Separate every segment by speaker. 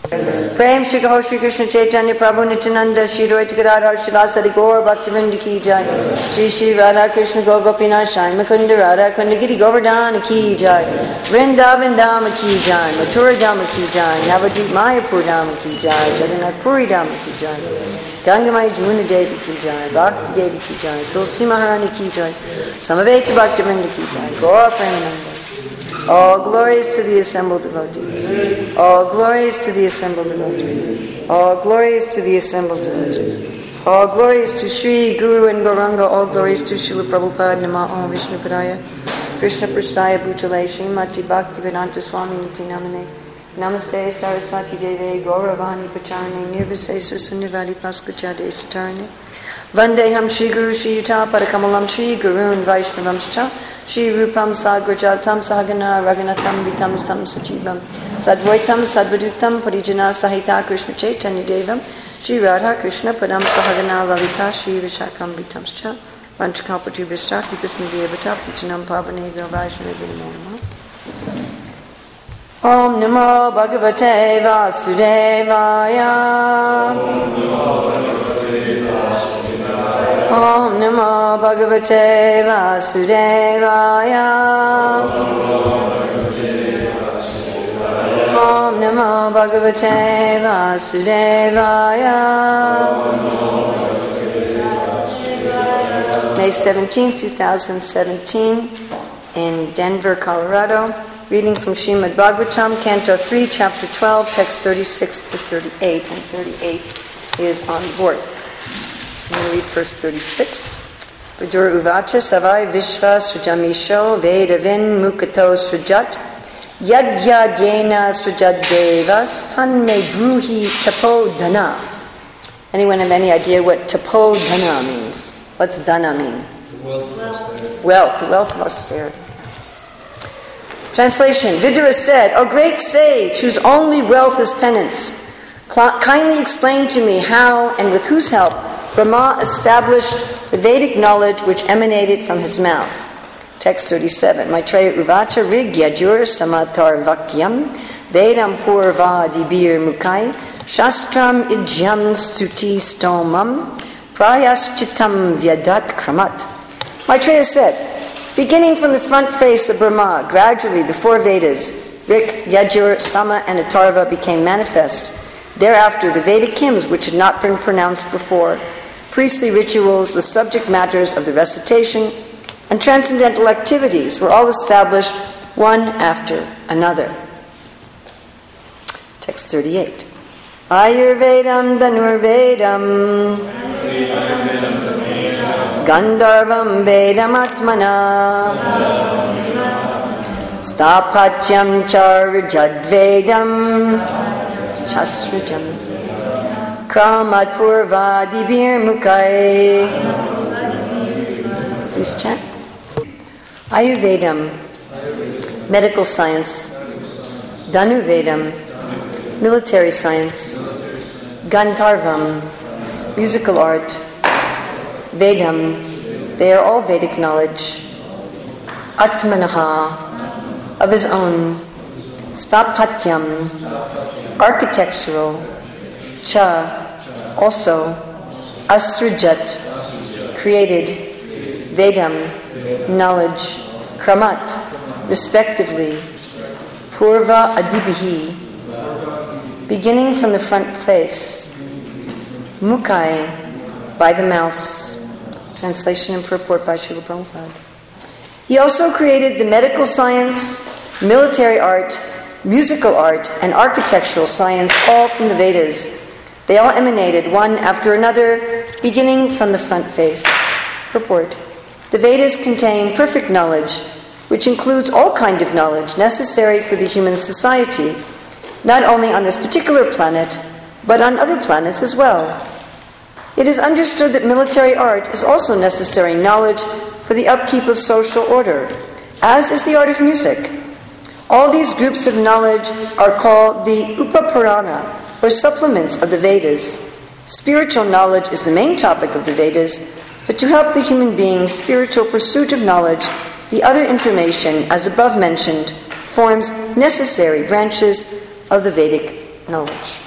Speaker 1: Prem Shri Gaur Shri Krishna Chaitanya Prabhu Nityananda Shri Advaita Gadadhar Srivasadi Gaur Bhaktivinoda Ki Jai Shri Shri Radha Krishna Gopinath Shai Mukunda Radha Kunda Giri Govardhana Ki Jai Vrindavan Dhama Ki Jai Mathura Dhama Ki Jai Navadvip Mayapur Dhama Ki Jai Jagannath Puri Dhama Ki Jai Gangamai Jamuna Devi Ki Jai Bhakti Devi Ki Jai Tulsi Maharani Ki Jai Samaveta Bhaktivinoda Ki Jai Gaur Premananda. All glories to the assembled devotees. All glories to the assembled devotees. All glories to the assembled devotees. All glories to Sri Guru and Gauranga. All glories to Srila Prabhupada. Namo Vishnu Padaya. Krishna Prastaya Bhutale. Srimati Bhakti Vedanta Swami Niti Namane. Namaste Saraswati Deve. Gauravani Pacharane. Nirvase Susunyavadi Paskachade Satarane. Vandeham Shri Guru Shri Yuta Padakamalam Shri Gurun Vaishnavamscha Shri Rupam Sagrajatam Sahagana Raghunatam Vitam Sam Sajivam Sadvaitam Sadvadutam Parijana Sahita Krishna Chaitanya Devam Shri Radha Krishna Padam Sahagana Lalita Shri Vishakam Vitamscha Vanchakapati Vistaki Pisandriya Vatapti Chinam Pavane Vaishnava Om Namo Bhagavate Vasudevaya Om Namo Bhagavate Vasudevaya Om Namo Bhagavate Vasudevaya May 17, 2017 in Denver, Colorado. Reading from Srimad Bhagavatam, Canto 3, Chapter 12, Text 36 to 38, and 38 is on board. I'm going to read first 36. Vidur Uvacha Savai Vishva Srujamisho Vedavin Mukato Srujat Yad Yena Srujat Devas Tanme Bruhi Tapodhana. Anyone have any idea what Tapodhana means? What's Dhana mean? Wealth, the wealth of austerity. Translation. Vidura said, O great sage, whose only wealth is penance, kindly explain to me how and with whose help Brahma established the Vedic knowledge which emanated from his mouth. Text 37. Maitreya Uvacha Rig Yajur Samatar Vakyam Vedam Purva Dibir Mukai Shastram Ijyam Stuti Stomam Prayaschitam Vyadat Kramat. Maitreya said, beginning from the front face of Brahma, gradually the four Vedas, Rik, Yajur, Sama, and Atharva became manifest. Thereafter, the Vedic hymns which had not been pronounced before, priestly rituals, the subject matters of the recitation, and transcendental activities were all established one after another. Text 38. Ayurvedam Dhanurvedam Gandharvam Vedamatmana Staphatyam Charjadvedam Shasrajam Kramat Purvadibir Mukai. Please chant. Ayurvedam, medical science. Dhanurvedam, military science. Gandharvam, musical art. Vedam, they are all Vedic knowledge. Atmanaha, of his own. Staphatyam, architectural. Cha, also. Asrujat, created. Vedam, knowledge. Kramat, respectively. Purva Adibihi, beginning from the front face. Mukai, by the mouths. Translation and purport by Srila Prabhupada. He also created the medical science, military art, musical art, and architectural science, all from the Vedas. They all emanated one after another, beginning from the front face. Purport. The Vedas contain perfect knowledge, which includes all kinds of knowledge necessary for the human society, not only on this particular planet, but on other planets as well. It is understood that military art is also necessary knowledge for the upkeep of social order, as is the art of music. All these groups of knowledge are called the Upapurana, or supplements of the Vedas. Spiritual knowledge is the main topic of the Vedas, but to help the human being's spiritual pursuit of knowledge, the other information, as above mentioned, forms necessary branches of the Vedic knowledge.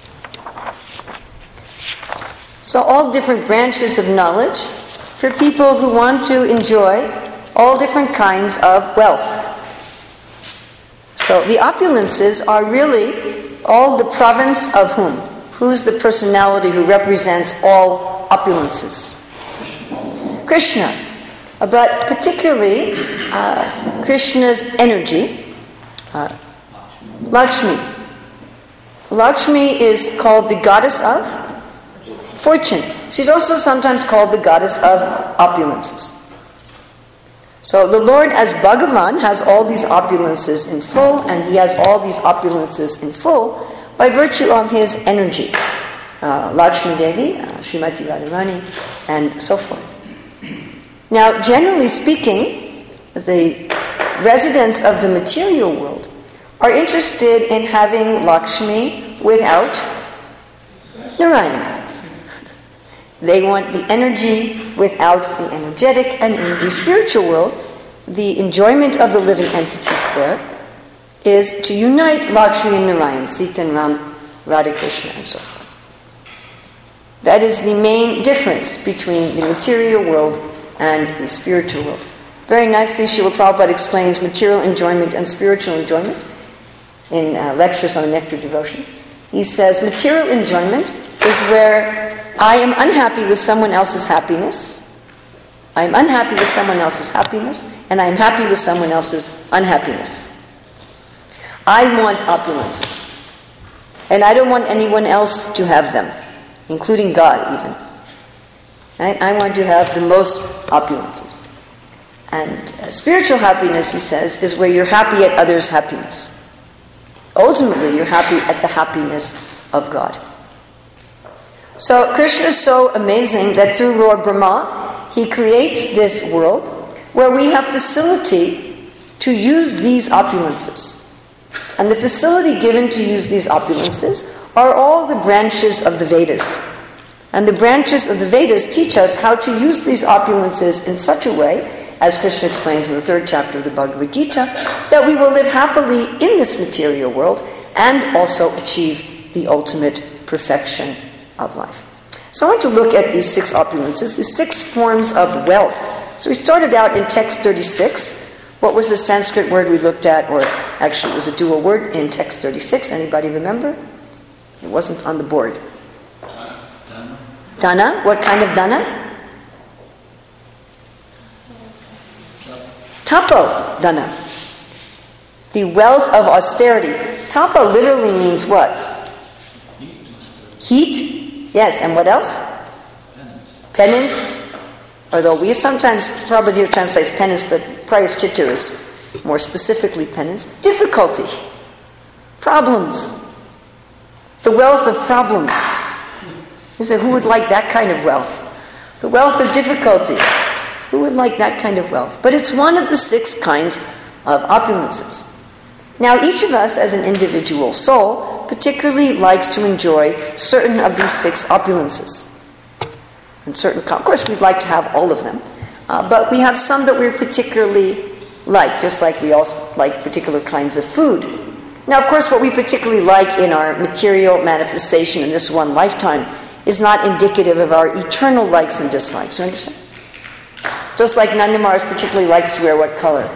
Speaker 1: So all different branches of knowledge for people who want to enjoy all different kinds of wealth. So the opulences are really all the province of whom? Who's the personality who represents all opulences? Krishna. But particularly Krishna's energy, Lakshmi. Lakshmi is called the goddess of fortune. She's also sometimes called the goddess of opulences. So the Lord as Bhagavan has all these opulences in full, and he has all these opulences in full by virtue of his energy. Lakshmi Devi, Srimati Radharani, and so forth. Now, generally speaking, the residents of the material world are interested in having Lakshmi without Narayana. They want the energy without the energetic, and in the spiritual world, the enjoyment of the living entities there is to unite Lakshmi and Narayan, Sita and Ram, Radha Krishna, and so forth. That is the main difference between the material world and the spiritual world. Very nicely, Srila Prabhupada explains material enjoyment and spiritual enjoyment in lectures on the Nectar Devotion. He says, material enjoyment is where I am unhappy with someone else's happiness. I am unhappy with someone else's happiness, and I am happy with someone else's unhappiness. I want opulences, and I don't want anyone else to have them, including God even. Right? I want to have the most opulences. And spiritual happiness, he says, is where you're happy at others' happiness. Ultimately, you're happy at the happiness of God. So Krishna is so amazing that through Lord Brahma, he creates this world where we have facility to use these opulences. And the facility given to use these opulences are all the branches of the Vedas. And the branches of the Vedas teach us how to use these opulences in such a way, as Krishna explains in the 3rd chapter of the Bhagavad Gita, that we will live happily in this material world and also achieve the ultimate perfection of life. So I want to look at these 6 opulences, these 6 forms of wealth. So we started out in text 36. What was the Sanskrit word we looked at? Or actually it was a dual word in text 36. Anybody remember? It wasn't on the board. Dana. What kind of dana? Tapo dana. The wealth of austerity. Tapo literally means what? Heat. Yes, and what else? Penance. Although we sometimes, Prabhupada here translates penance, but prayaschitta is more specifically penance. Difficulty. Problems. The wealth of problems. You say, who would like that kind of wealth? The wealth of difficulty. Who would like that kind of wealth? But it's one of the 6 kinds of opulences. Now, each of us as an individual soul particularly likes to enjoy certain of these 6 opulences. And of course, we'd like to have all of them. But we have some that we particularly like, just like we also like particular kinds of food. Now, of course, what we particularly like in our material manifestation in this one lifetime is not indicative of our eternal likes and dislikes. You understand? Just like Nanda Maharaj particularly likes to wear what color?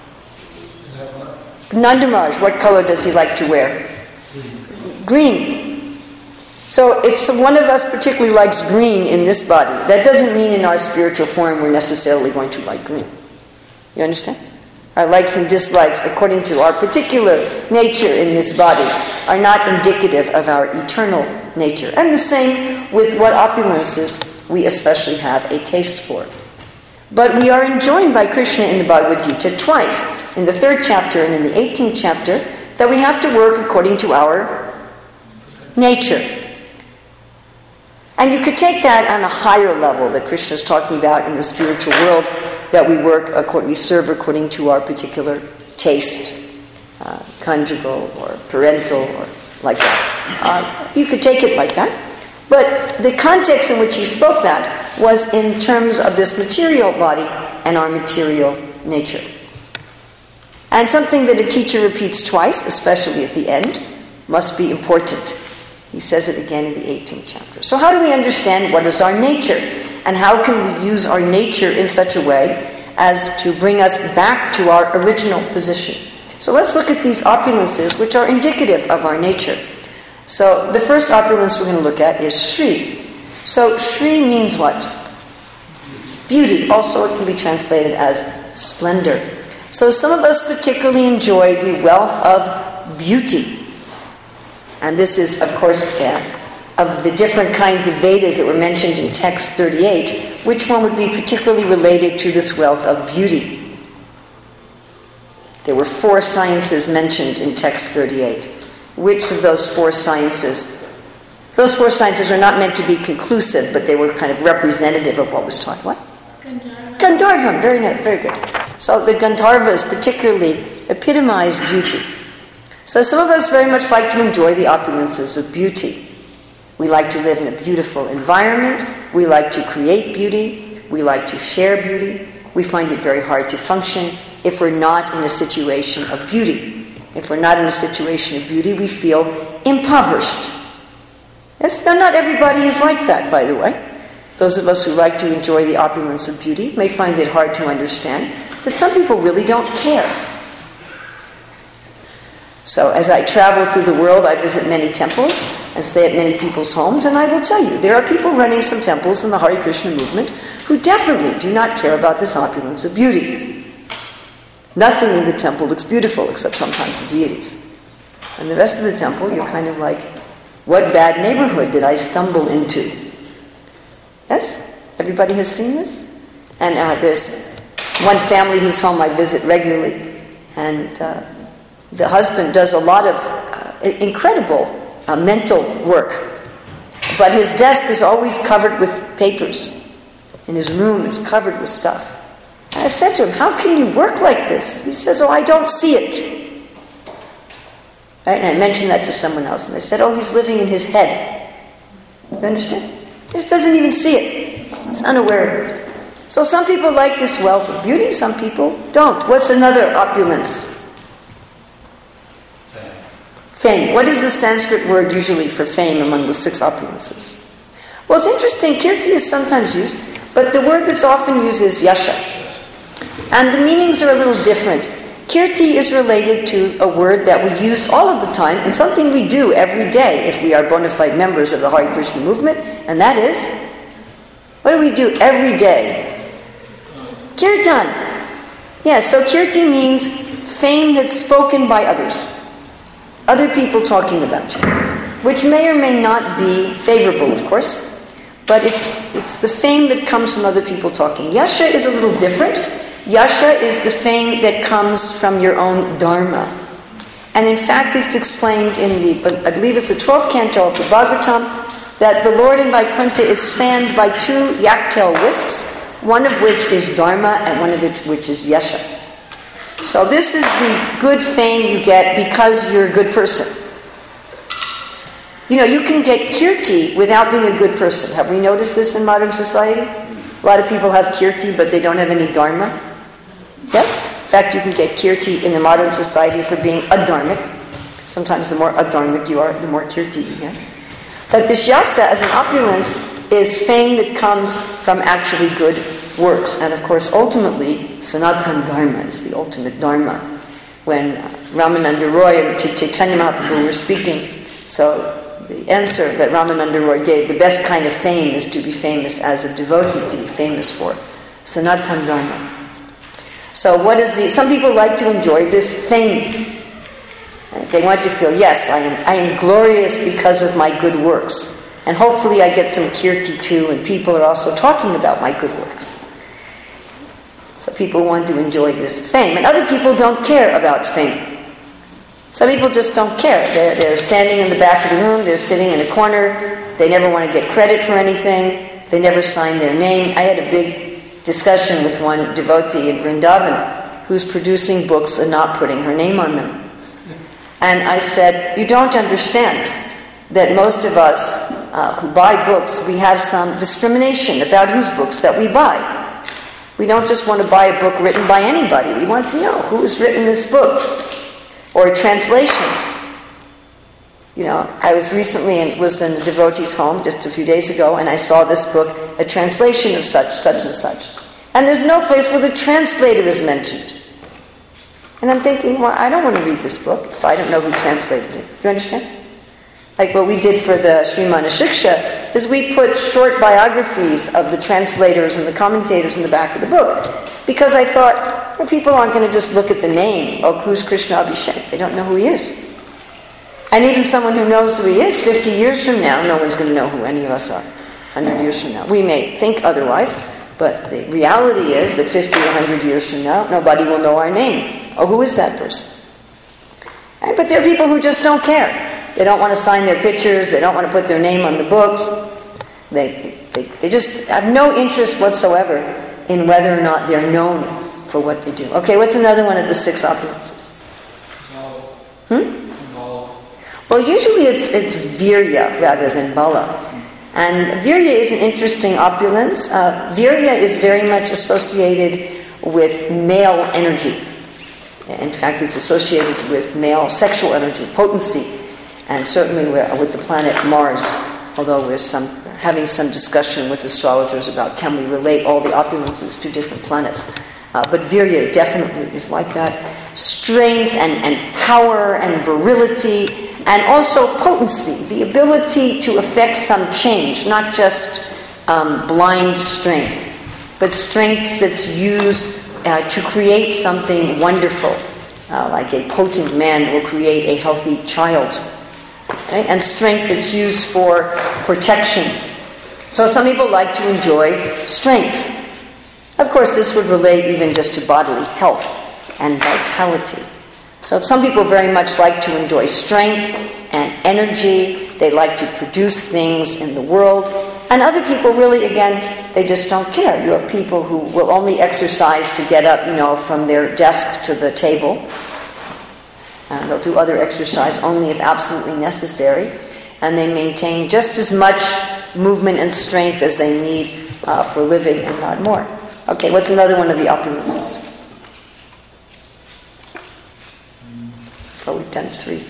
Speaker 1: Nanda Maharaj, what color does he like to wear? Green. So if one of us particularly likes green in this body, that doesn't mean in our spiritual form we're necessarily going to like green. You understand? Our likes and dislikes, according to our particular nature in this body, are not indicative of our eternal nature. And the same with what opulences we especially have a taste for. But we are enjoined by Krishna in the Bhagavad Gita twice, in the 3rd chapter and in the 18th chapter, that we have to work according to our nature. And you could take that on a higher level that Krishna is talking about in the spiritual world, that we serve according to our particular taste, conjugal or parental or like that. You could take it like that. But the context in which he spoke that was in terms of this material body and our material nature. And something that a teacher repeats twice, especially at the end, must be important. He says it again in the 18th chapter. So how do we understand what is our nature? And how can we use our nature in such a way as to bring us back to our original position? So let's look at these opulences, which are indicative of our nature. So the first opulence we're going to look at is Shri. So Shri means what? Beauty. Also it can be translated as splendor. So some of us particularly enjoy the wealth of beauty. And this is, of course, of the different kinds of Vedas that were mentioned in text 38, which one would be particularly related to this wealth of beauty? There were 4 sciences mentioned in text 38. Which of those 4 sciences? Those 4 sciences are not meant to be conclusive, but they were kind of representative of what was taught. What? Gandharva. Very nice, very good. So the Gandharvas particularly epitomize beauty. So some of us very much like to enjoy the opulences of beauty. We like to live in a beautiful environment. We like to create beauty. We like to share beauty. We find it very hard to function if we're not in a situation of beauty. If we're not in a situation of beauty, we feel impoverished. Yes, now not everybody is like that, by the way. Those of us who like to enjoy the opulence of beauty may find it hard to understand that some people really don't care. So as I travel through the world, I visit many temples and stay at many people's homes, and I will tell you, there are people running some temples in the Hare Krishna movement who definitely do not care about this opulence of beauty. Nothing in the temple looks beautiful except sometimes the deities. And the rest of the temple, you're kind of like, what bad neighborhood did I stumble into? Yes? Everybody has seen this? And there's one family whose home I visit regularly, and the husband does a lot of incredible mental work. But his desk is always covered with papers, and his room is covered with stuff. And I've said to him, how can you work like this? He says, I don't see it. Right? And I mentioned that to someone else, and they said, he's living in his head. You understand? He just doesn't even see it. He's unaware of it. So some people like this wealth of beauty, some people don't. What's another opulence? Fame. What is the Sanskrit word usually for fame among the 6 opulences? Well, it's interesting. Kirti is sometimes used, but the word that's often used is yasha. And the meanings are a little different. Kirti is related to a word that we used all of the time and something we do every day if we are bona fide members of the Hare Krishna movement, and that is, what do we do every day? Kirtan. Yeah, so kirti means fame that's spoken by others. Other people talking about you, which may or may not be favorable, of course, but it's the fame that comes from other people talking. Yasha is a little different. Yasha is the fame that comes from your own dharma. And in fact, it's explained in I believe it's the 12th canto of the Bhagavatam, that the Lord in Vaikuntha is fanned by 2 yak-tail whisks, one of which is dharma and one of which is yasha. So this is the good fame you get because you're a good person. You know, you can get kirti without being a good person. Have we noticed this in modern society? A lot of people have kirti, but they don't have any dharma. Yes? In fact, you can get kirti in the modern society for being adharmic. Sometimes the more adharmic you are, the more kirti you get. But this yasa as an opulence is fame that comes from actually good works. And of course, ultimately, Sanatana Dharma is the ultimate Dharma. When Ramananda Roy and Chaitanya Mahaprabhu were speaking, so the answer that Ramananda Roy gave, the best kind of fame is to be famous as a devotee, to be famous for Sanatana Dharma. So some people like to enjoy this fame. They want to feel, yes, I am glorious because of my good works. And hopefully I get some kirti too, and people are also talking about my good works. So people want to enjoy this fame. And other people don't care about fame. Some people just don't care. They're standing in the back of the room, they're sitting in a corner, they never want to get credit for anything, they never sign their name. I had a big discussion with one devotee in Vrindavan who's producing books and not putting her name on them. And I said, you don't understand that most of us who buy books, we have some discrimination about whose books that we buy. We don't just want to buy a book written by anybody. We want to know who has written this book, or translations. I was recently was in a devotee's home just a few days ago, and I saw this book, a translation of such and such. And there's no place where the translator is mentioned. And I'm thinking, well, I don't want to read this book if I don't know who translated it. You understand? Like what we did for the Srimana-Shiksha is we put short biographies of the translators and the commentators in the back of the book. Because I thought, well, people aren't going to just look at the name. Oh, who's Krishna Abhishek? They don't know who he is. And even someone who knows who he is 50 years from now, no one's going to know who any of us are 100 years from now. We may think otherwise, but the reality is that 50 or 100 years from now, nobody will know our name. Oh, who is that person? But there are people who just don't care. They don't want to sign their pictures. They don't want to put their name on the books. They just have no interest whatsoever in whether or not they're known for what they do. Okay, what's another one of the 6 opulences? Well, usually it's virya rather than bala. And virya is an interesting opulence. Virya is very much associated with male energy. In fact, it's associated with male sexual energy, potency, and certainly with the planet Mars, although we're having some discussion with astrologers about can we relate all the opulences to different planets. But virya definitely is like that. Strength and power and virility, and also potency, the ability to effect some change, not just blind strength, but strength that's used to create something wonderful, like a potent man will create a healthy child, right? And strength that's used for protection. So some people like to enjoy strength. Of course, this would relate even just to bodily health and vitality. So some people very much like to enjoy strength and energy. They like to produce things in the world. And other people really, again, they just don't care. You have people who will only exercise to get up, from their desk to the table. And they'll do other exercise only if absolutely necessary. And they maintain just as much movement and strength as they need for living and not more. Okay, what's another one of the opulences? So far we've done 3.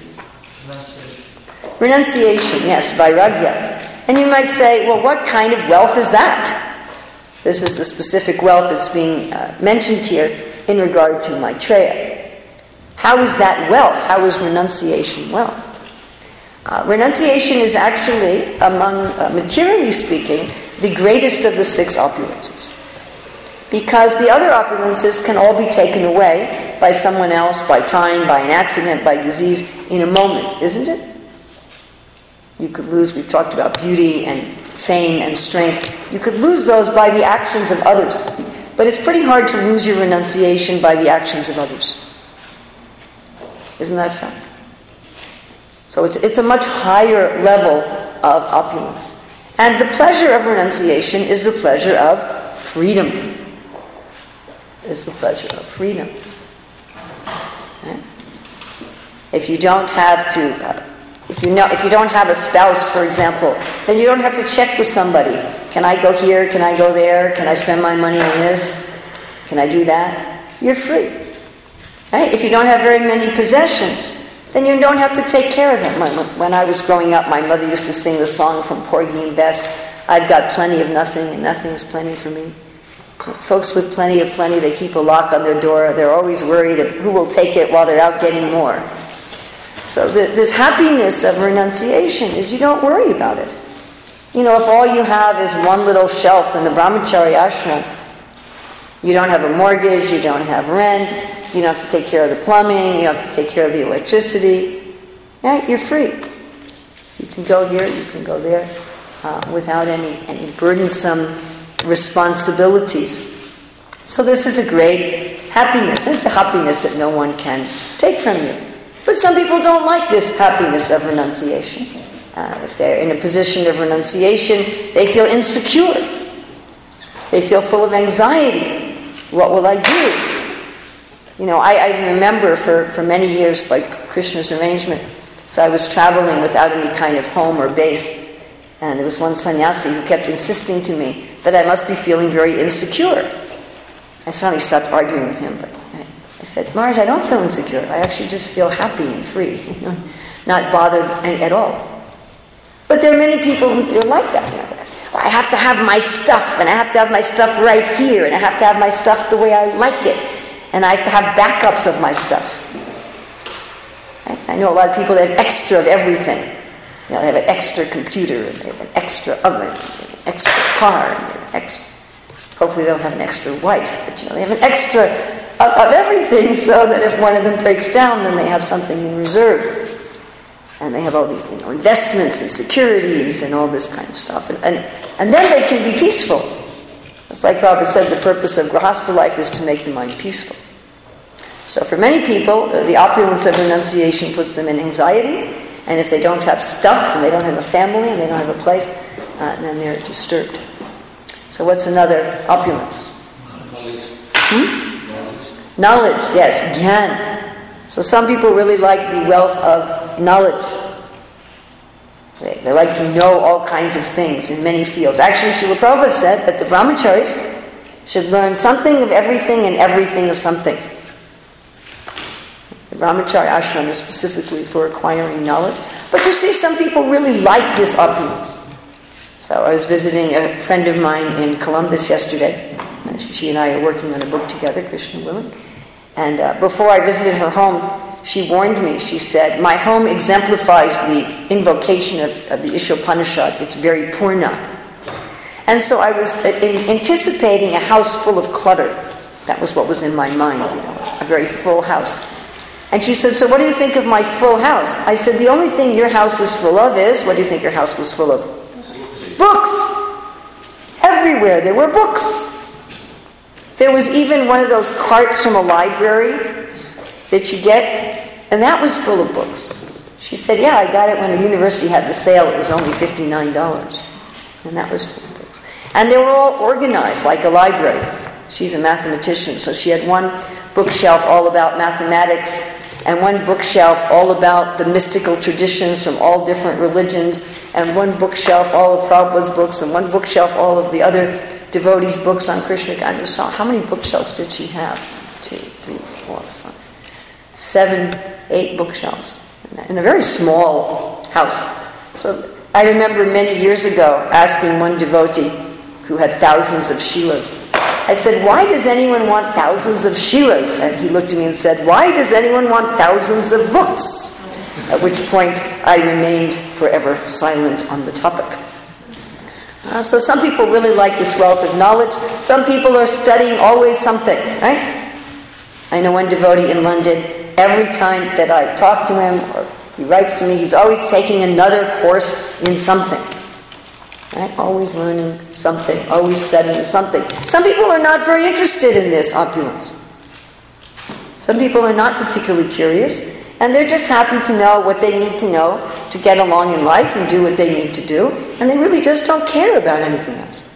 Speaker 1: Renunciation, yes, vairagya. And you might say, well, what kind of wealth is that? This is the specific wealth that's being mentioned here in regard to Maitreya. How is that wealth? How is renunciation wealth? Renunciation is actually, materially speaking, the greatest of the 6 opulences. Because the other opulences can all be taken away by someone else, by time, by an accident, by disease, in a moment, isn't it? You could lose, we've talked about beauty and fame and strength. You could lose those by the actions of others. But it's pretty hard to lose your renunciation by the actions of others. Isn't that a fact? So it's a much higher level of opulence. And the pleasure of renunciation is the pleasure of freedom. It's the pleasure of freedom. Okay? If you don't have to... If you don't have a spouse, for example, then you don't have to check with somebody. Can I go here? Can I go there? Can I spend my money on this? Can I do that? You're free. Right? If you don't have very many possessions, then you don't have to take care of them. When I was growing up, my mother used to sing the song from Porgy and Bess, I've got plenty of nothing and nothing's plenty for me. Folks with plenty of plenty, they keep a lock on their door. They're always worried of who will take it while they're out getting more. So this happiness of renunciation is you don't worry about it. If all you have is one little shelf in the brahmachari ashram, you don't have a mortgage, you don't have rent, you don't have to take care of the plumbing, you don't have to take care of the electricity. Yeah, you're free. You can go here, you can go there, without any burdensome responsibilities. So this is a great happiness. It's a happiness that no one can take from you. But some people don't like this happiness of renunciation. If they're in a position of renunciation, they feel insecure. They feel full of anxiety. What will I do? I remember for many years by Krishna's arrangement, so I was traveling without any kind of home or base, and there was one sannyasi who kept insisting to me that I must be feeling very insecure. I finally stopped arguing with him, but I said, Maharaj, I don't feel insecure. I actually just feel happy and free. not bothered at all. But there are many people who are like that. Well, I have to have my stuff, and I have to have my stuff right here, and I have to have my stuff the way I like it, and I have to have backups of my stuff. Right? I know a lot of people that have extra of everything. They have an extra computer, and they have an extra oven, and they have an extra car, and they have an extra. Hopefully they don't have an extra wife, but they have an extra of everything, so that if one of them breaks down, then they have something in reserve. And they have all these, investments and securities and all this kind of stuff. And then they can be peaceful. It's like Prabhupada said, the purpose of Grihastha life is to make the mind peaceful. So for many people, the opulence of renunciation puts them in anxiety. And if they don't have stuff, and they don't have a family, and they don't have a place, then they're disturbed. So what's another opulence? Knowledge, yes, Gyan. So some people really like the wealth of knowledge. They like to know all kinds of things in many fields. Actually, Srila Prabhupada said that the brahmacharis should learn something of everything and everything of something. The brahmachari ashram is specifically for acquiring knowledge. But you see, some people really like this opulence. So I was visiting a friend of mine in Columbus yesterday. She and I are working on a book together, Krishna willing. And before I visited her home, she warned me. She said, my home exemplifies the invocation of the Ishopanishad. It's very purna. And so I was anticipating a house full of clutter. That was what was in my mind, a very full house. And she said, so what do you think of my full house? I said, the only thing your house is full of is, what do you think your house was full of? Books! Everywhere there were books. There was even one of those carts from a library that you get, and that was full of books. She said, yeah, I got it when the university had the sale. It was only $59. And that was full of books. And they were all organized like a library. She's a mathematician, so she had one bookshelf all about mathematics, and one bookshelf all about the mystical traditions from all different religions, and one bookshelf all of Prabhupada's books, and one bookshelf all of the other devotees' books on Krishna consciousness. How many bookshelves did she have? 2, 3, 4, 5, 7, 8 bookshelves in a very small house. So I remember many years ago asking one devotee who had thousands of Shilas. I said, why does anyone want thousands of Shilas? And he looked at me and said, why does anyone want thousands of books? At which point I remained forever silent on the topic. So some people really like this wealth of knowledge. Some people are studying always something, right? I know one devotee in London, every time that I talk to him or he writes to me, he's always taking another course in something. Right? Always learning something, always studying something. Some people are not very interested in this opulence. Some people are not particularly curious, and they're just happy to know what they need to know to get along in life and do what they need to do, and they really just don't care about anything else.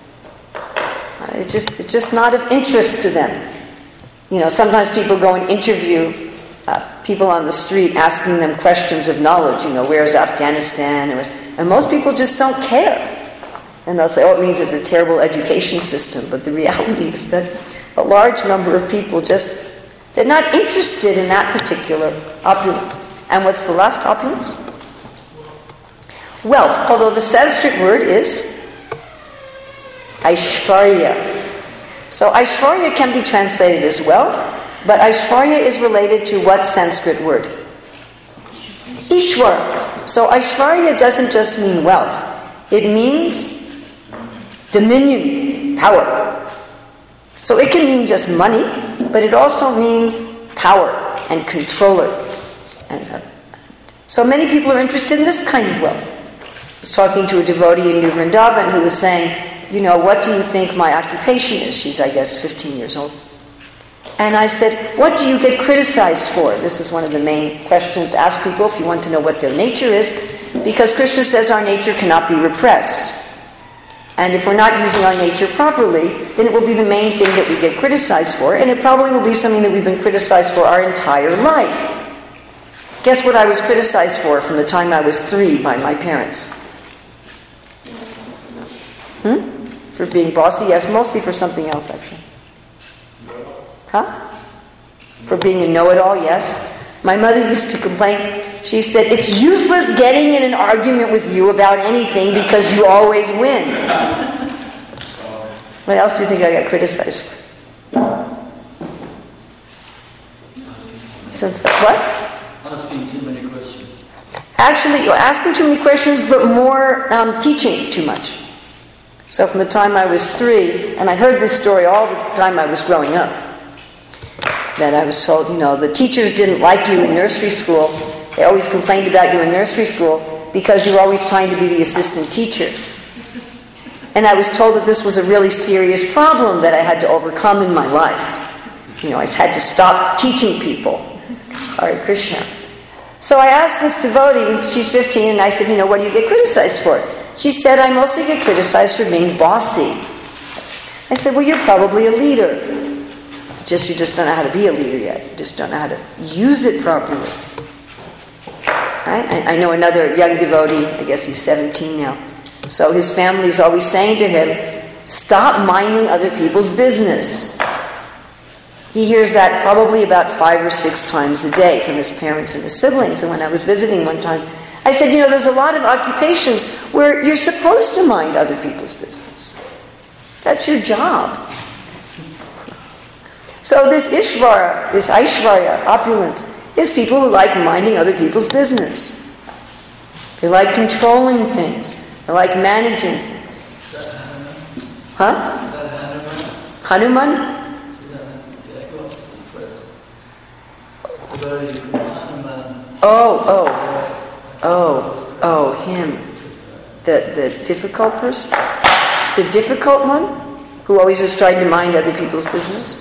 Speaker 1: It's just not of interest to them. Sometimes people go and interview people on the street asking them questions of knowledge, where's Afghanistan? And most people just don't care. And they'll say, it means it's a terrible education system. But the reality is that a large number of people they're not interested in that particular opulence. And what's the last opulence? Wealth. Although the Sanskrit word is Aishvarya. So Aishvarya can be translated as wealth, but Aishvarya is related to what Sanskrit word? Ishwar. So Aishvarya doesn't just mean wealth. It means dominion, power. So it can mean just money, but it also means power and controller. And so many people are interested in this kind of wealth. I was talking to a devotee in New Vrindavan who was saying, what do you think my occupation is? She's, I guess, 15 years old. And I said, what do you get criticized for? This is one of the main questions to ask people if you want to know what their nature is, because Krishna says our nature cannot be repressed. And if we're not using our nature properly, then it will be the main thing that we get criticized for, and it probably will be something that we've been criticized for our entire life. Guess what I was criticized for from the time I was 3 by my parents? For being bossy? Yes, mostly for something else, actually. For being a know-it-all, yes. My mother used to complain, she said, it's useless getting in an argument with you about anything because you always win. What else do you think I got criticized for? What?
Speaker 2: Asking too many questions.
Speaker 1: Actually, you're asking too many questions, but more teaching too much. So from the time I was 3, and I heard this story all the time I was growing up, that I was told, the teachers didn't like you in nursery school. They always complained about you in nursery school because you were always trying to be the assistant teacher. And I was told that this was a really serious problem that I had to overcome in my life. I had to stop teaching people. Hare Krishna. So I asked this devotee, she's 15, and I said, what do you get criticized for? She said, I mostly get criticized for being bossy. I said, well, you're probably a leader. You just don't know how to be a leader yet. You just don't know how to use it properly. Right? I know another young devotee, I guess he's 17 now. So his family's always saying to him, stop minding other people's business. He hears that probably about 5 or 6 times a day from his parents and his siblings. And when I was visiting one time, I said, there's a lot of occupations where you're supposed to mind other people's business. That's your job. So this Aishvarya, opulence, is people who like minding other people's business. They like controlling things. They like managing things. Huh? Hanuman? Oh, him. The difficult person? The difficult one? Who always is trying to mind other people's business?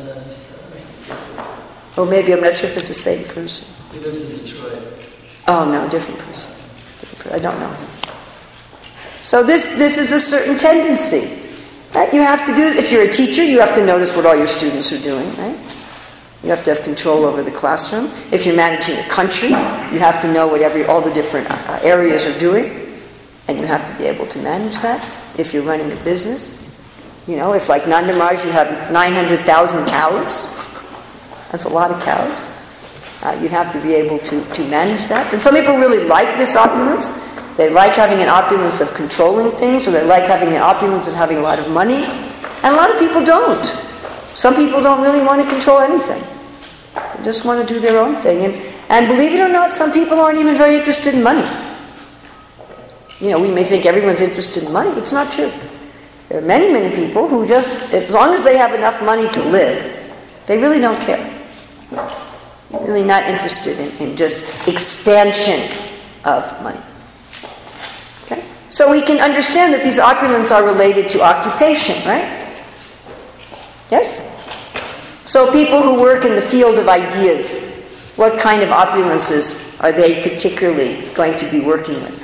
Speaker 1: Oh, maybe, I'm not sure if it's the same person.
Speaker 2: He lives in Detroit.
Speaker 1: Oh, no, different person. I don't know him. So this is a certain tendency. Right? You have to do, if you're a teacher, you have to notice what all your students are doing, right? You have to have control over the classroom. If you're managing a country, you have to know what all the different areas are doing, and you have to be able to manage that. If you're running a business, if like Nanda Maharaj, you have 900,000 cows, that's a lot of cows. You'd have to be able to manage that. And some people really like this opulence. They like having an opulence of controlling things, or they like having an opulence of having a lot of money. And a lot of people don't. Some people don't really want to control anything. They just want to do their own thing. And believe it or not, some people aren't even very interested in money. We may think everyone's interested in money. It's not true. There are many, many people who just, as long as they have enough money to live, they really don't care. They're really not interested in just expansion of money. Okay? So we can understand that these opulence are related to occupation, right? Yes? So people who work in the field of ideas, what kind of opulences are they particularly going to be working with?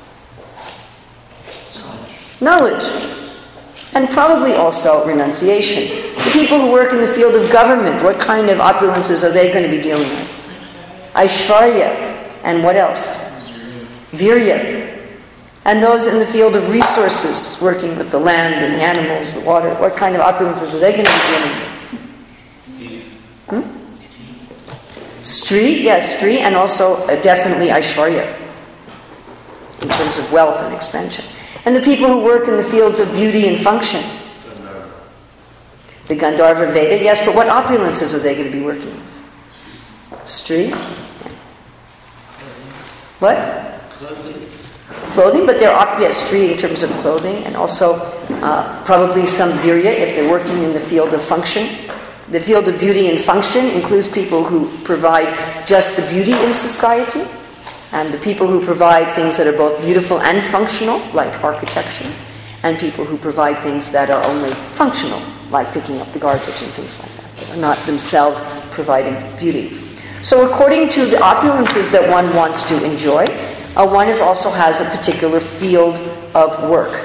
Speaker 1: Knowledge. And probably also renunciation. The people who work in the field of government, what kind of opulences are they going to be dealing with? Aishvarya. And what else? Virya. And those in the field of resources, working with the land and the animals, the water, what kind of opulences are they going to be dealing with? Street, yes, street, and also definitely Aishvarya, in terms of wealth and expansion. And the people who work in the fields of beauty and function. The Gandharva Veda, yes, but what opulences are they going to be working with? Street? What? Clothing, but they're street in terms of clothing, and also probably some virya if they're working in the field of function. The field of beauty and function includes people who provide just the beauty in society, and the people who provide things that are both beautiful and functional, like architecture, and people who provide things that are only functional, like picking up the garbage and things like that. They are not themselves providing beauty. So according to the opulences that one wants to enjoy, one also has a particular field of work.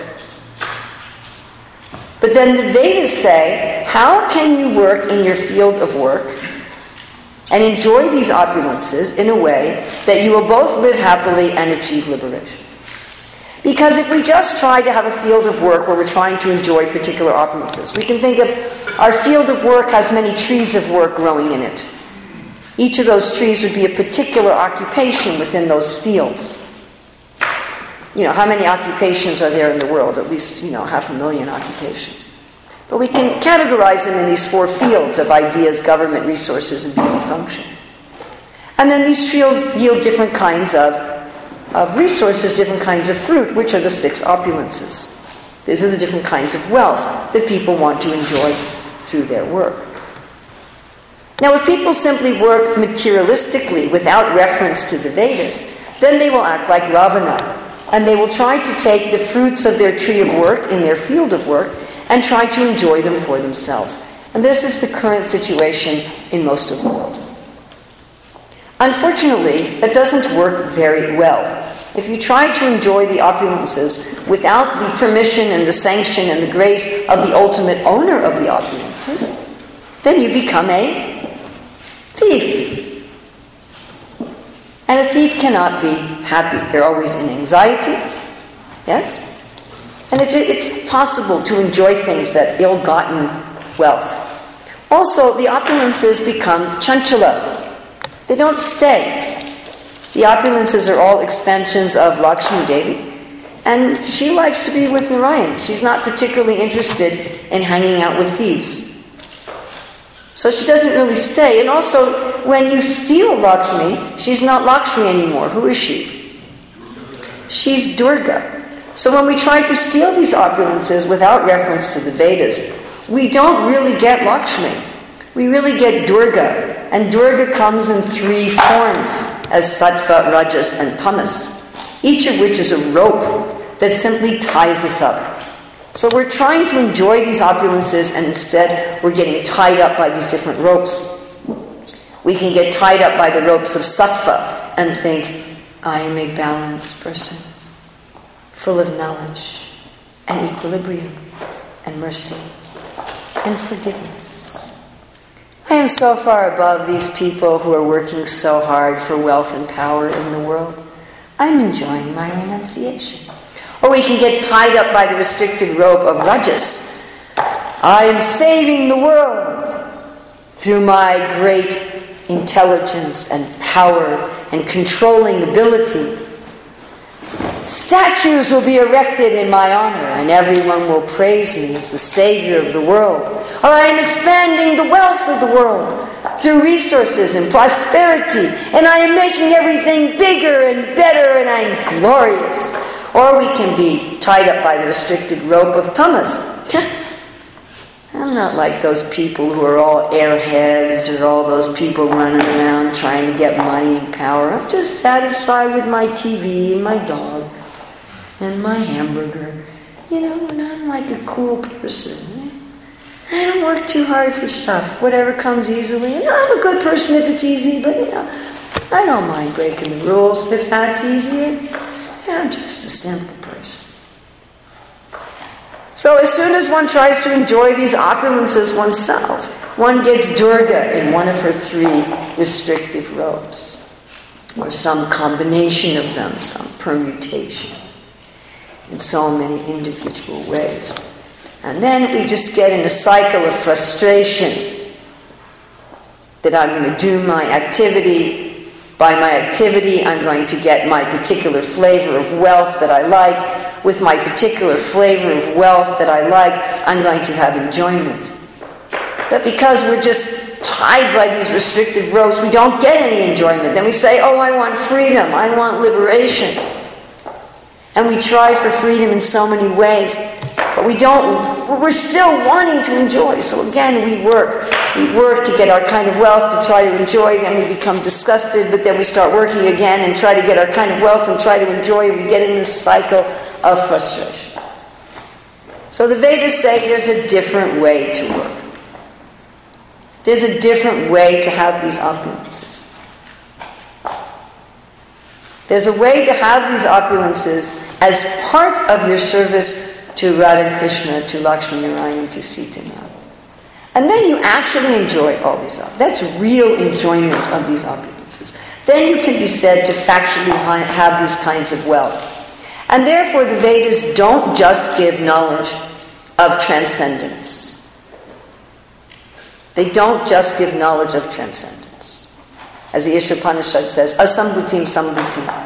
Speaker 1: But then the Vedas say, how can you work in your field of work and enjoy these opulences in a way that you will both live happily and achieve liberation? Because if we just try to have a field of work where we're trying to enjoy particular opulences, we can think of our field of work has many trees of work growing in it. Each of those trees would be a particular occupation within those fields. How many occupations are there in the world? At least, 500,000 occupations. But we can categorize them in these 4 fields of ideas, government, resources, and beauty function. And then these trees yield different kinds of resources, different kinds of fruit, which are the 6 opulences. These are the different kinds of wealth that people want to enjoy through their work. Now, if people simply work materialistically without reference to the Vedas, then they will act like Ravana, and they will try to take the fruits of their tree of work in their field of work and try to enjoy them for themselves. And this is the current situation in most of the world. Unfortunately, that doesn't work very well. If you try to enjoy the opulences without the permission and the sanction and the grace of the ultimate owner of the opulences, then you become a thief. And a thief cannot be happy. They're always in anxiety. Yes? And it's possible to enjoy things that ill-gotten wealth. Also, the opulences become chanchala. They don't stay. The opulences are all expansions of Lakshmi Devi. And she likes to be with Narayan. She's not particularly interested in hanging out with thieves. So she doesn't really stay. And also, when you steal Lakshmi, she's not Lakshmi anymore. Who is she? She's Durga. So when we try to steal these opulences without reference to the Vedas, we don't really get Lakshmi. We really get Durga. And Durga comes in 3 forms, as Sattva, Rajas, and Tamas, each of which is a rope that simply ties us up. So we're trying to enjoy these opulences, and instead we're getting tied up by these different ropes. We can get tied up by the ropes of Sattva and think, I am a balanced person, full of knowledge and equilibrium and mercy and forgiveness. I am so far above these people who are working so hard for wealth and power in the world. I'm enjoying my renunciation. Or we can get tied up by the restricted rope of Rajas. I am saving the world through my great intelligence and power and controlling ability. Statues will be erected in my honor, and everyone will praise me as the savior of the world. Or I am expanding the wealth of the world through resources and prosperity, and I am making everything bigger and better, and I'm glorious. Or we can be tied up by the restricted rope of tamas. I'm not like those people who are all airheads or all those people running around trying to get money and power. I'm just satisfied with my TV and my dog and my hamburger. And I'm like a cool person. I don't work too hard for stuff. Whatever comes easily. I'm a good person if it's easy, but I don't mind breaking the rules if that's easier. I'm just a simple person. So as soon as one tries to enjoy these opulences oneself, one gets Durga in one of her 3 restrictive ropes, or some combination of them, some permutation, in so many individual ways. And then we just get in a cycle of frustration that I'm going to do my activity. By my activity, I'm going to get my particular flavor of wealth that I like. With my particular flavor of wealth that I like, I'm going to have enjoyment. But because we're just tied by these restrictive ropes, we don't get any enjoyment. Then we say, I want freedom, I want liberation. And we try for freedom in so many ways, but we're still wanting to enjoy. So again, we work to get our kind of wealth to try to enjoy, then we become disgusted, but then we start working again and try to get our kind of wealth and try to enjoy, we get in this cycle of frustration. So the Vedas say there's a different way to work. There's a different way to have these opulences. There's a way to have these opulences as part of your service to Radha Krishna, to Lakshmi Narayan, to Sita Mata. And then you actually enjoy all these opulences. That's real enjoyment of these opulences. Then you can be said to factually have these kinds of wealth. And therefore the Vedas don't just give knowledge of transcendence. They don't just give knowledge of transcendence. As the Ishopanishad says, asambhutim sambhutim.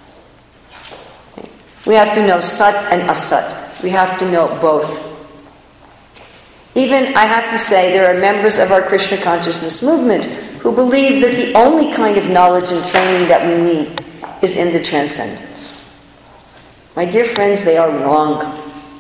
Speaker 1: We have to know Sat and Asat. We have to know both. Even, I have to say, there are members of our Krishna consciousness movement who believe that the only kind of knowledge and training that we need is in the transcendence. My dear friends, they are wrong.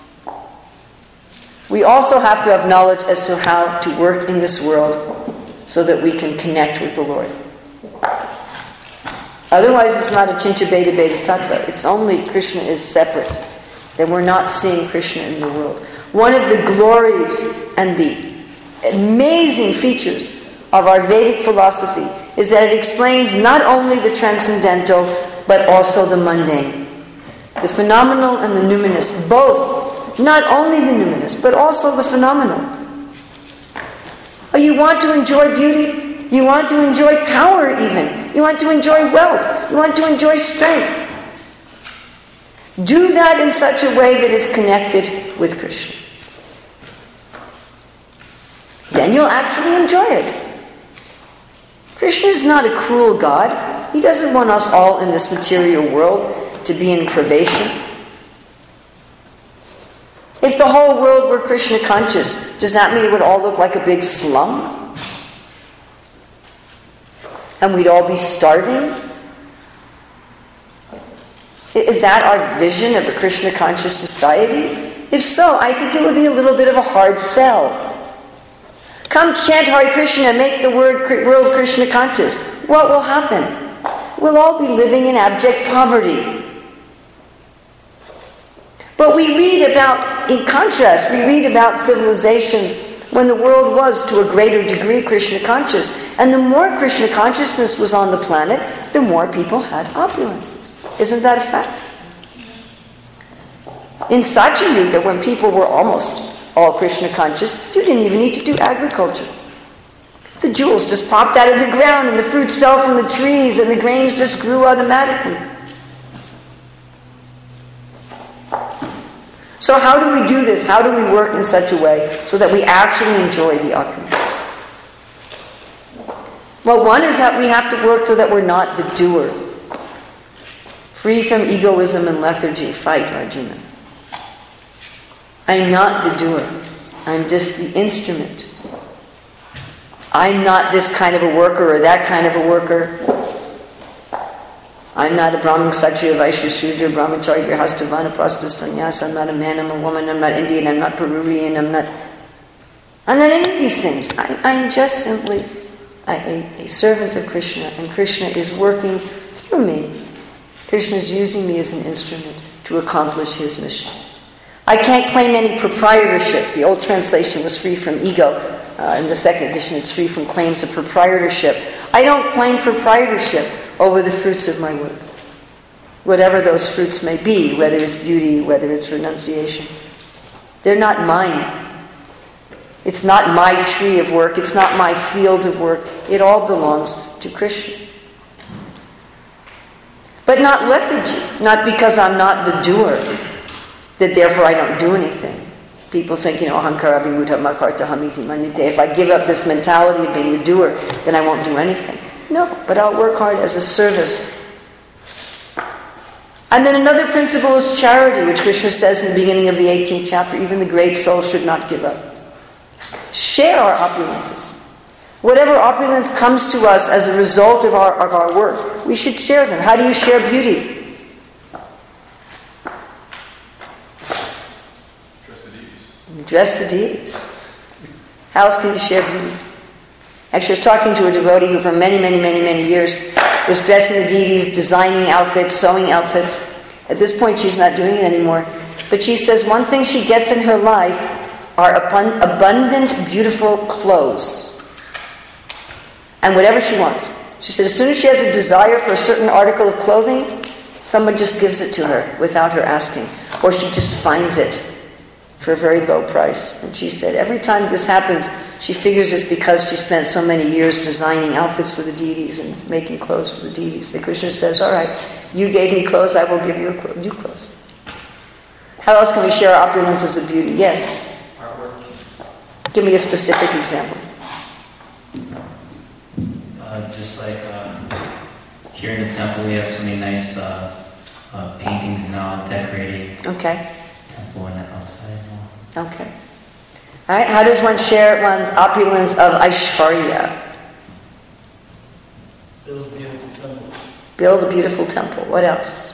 Speaker 1: We also have to have knowledge as to how to work in this world so that we can connect with the Lord. Otherwise, it's not a Chincha Beta Beta Tattva. It's only Krishna is separate. Then we're not seeing Krishna in the world. One of the glories and the amazing features of our Vedic philosophy is that it explains not only the transcendental, but also the mundane. The phenomenal and the numinous, both. Not only the numinous, but also the phenomenal. Oh, you want to enjoy beauty? You want to enjoy power even. You want to enjoy wealth. You want to enjoy strength. Do that in such a way that it's connected with Krishna. Then you'll actually enjoy it. Krishna is not a cruel God. He doesn't want us all in this material world to be in privation. If the whole world were Krishna conscious, does that mean it would all look like a big slum? And we'd all be starving? Is that our vision of a Krishna conscious society? If so, I think it would be a little bit of a hard sell. Come chant Hare Krishna and make the world Krishna conscious. What will happen? We'll all be living in abject poverty. But we read about, in contrast, we read about civilizations when the world was to a greater degree Krishna conscious. And the more Krishna consciousness was on the planet, the more people had opulences. Isn't that a fact? In Satyayuga, when people were almost all Krishna conscious, you didn't even need to do agriculture. The jewels just popped out of the ground and the fruits fell from the trees and the grains just grew automatically. So how do we do this? How do we work in such a way so that we actually enjoy the opulences? Well, one is that we have to work so that we're not the doer. Free from egoism and lethargy. Fight, Arjuna. I'm not the doer. I'm just the instrument. I'm not this kind of a worker or that kind of a worker. I'm not a Brahmin, Kshatriya, Vaishya, Shudra, Brahmachari, Grihastha, Vanaprastha, Sannyas. I'm not a man, I'm a woman, I'm not Indian, I'm not Peruvian, I'm not any of these things. I'm just simply a servant of Krishna, and Krishna is working through me. Krishna is using me as an instrument to accomplish his mission. I can't claim any proprietorship. The old translation was free from ego. In the second edition, it's free from claims of proprietorship. I don't claim proprietorship over the fruits of my work. Whatever those fruits may be, whether it's beauty, whether it's renunciation. They're not mine. It's not my tree of work. It's not my field of work. It all belongs to Krishna. But not lethargy. Not because I'm not the doer, that therefore I don't do anything. People think, ahankara vimudha makarta hamiti manite. If I give up this mentality of being the doer, then I won't do anything. No, but I'll work hard as a service. And then another principle is charity, which Krishna says in the beginning of the 18th chapter, even the great soul should not give up. Share our opulences. Whatever opulence comes to us as a result of our work, we should share them. How do you share beauty? Dress the deities. How else can you share beauty? Actually, I was talking to a devotee who for many, many, many, many years was dressing the deities, designing outfits, sewing outfits. At this point, she's not doing it anymore. But she says one thing she gets in her life are abundant, beautiful clothes. And whatever she wants. She said as soon as she has a desire for a certain article of clothing, someone just gives it to her without her asking. Or she just finds it for a very low price. And she said every time this happens, she figures it's because she spent so many years designing outfits for the deities and making clothes for the deities. That Krishna says, all right, you gave me clothes, I will give you new clothes. How else can we share our opulences of beauty? Yes?
Speaker 2: Artwork.
Speaker 1: Give me a specific example.
Speaker 2: Just like
Speaker 3: here in the temple we have so many nice paintings now decorating
Speaker 1: Okay.
Speaker 3: the temple and outside.
Speaker 1: Okay. All right. How does one share one's opulence of Aishvarya?
Speaker 2: Build a beautiful temple.
Speaker 1: Build a beautiful temple. What else?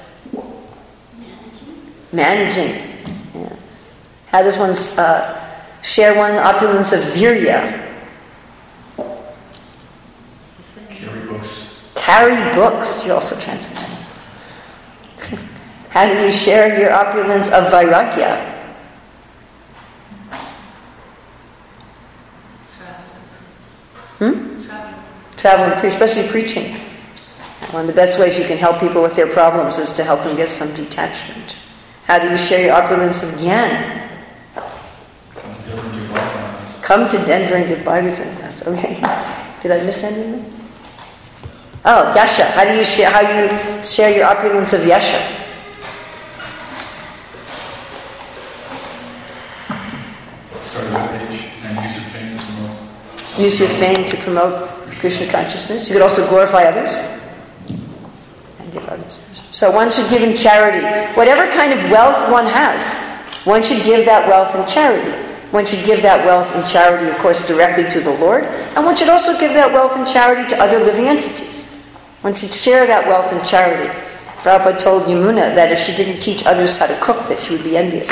Speaker 1: Managing. Yes. How does one share one's opulence of Virya?
Speaker 4: Carry books.
Speaker 1: Carry books. You also translate that. How do you share your opulence of Vairagya? Travel and preach, especially preaching. One of the best ways you can help people with their problems is to help them get some detachment. How do you share your opulence of Gyan? Come to Denver and give Bhagavatam class. Okay. Did I miss anything? Oh, Yasha. How you share your opulence of Yasha?
Speaker 4: Start a page and use your fame to promote.
Speaker 1: Use your fame to promote Krishna consciousness. You could also glorify others and give others. So one should give in charity. Whatever kind of wealth one has, one should give that wealth in charity. One should give that wealth in charity, of course, directly to the Lord. And one should also give that wealth in charity to other living entities. One should share that wealth in charity. Prabhupada told Yamuna that if she didn't teach others how to cook, that she would be envious.